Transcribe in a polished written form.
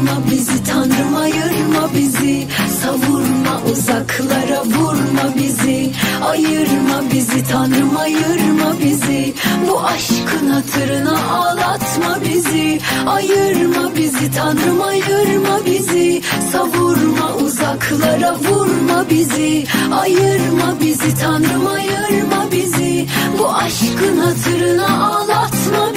Ayırma bizi Tanrım, ayırma bizi. Savurma uzaklara, vurma bizi. Ayırma bizi Tanrım, ayırma bizi. Bu aşkın hatırına ağlatma bizi. Ayırma bizi Tanrım, ayırma bizi. Savurma uzaklara, vurma bizi. Ayırma bizi Tanrım, ayırma bizi. Bu aşkın hatırına ağlatma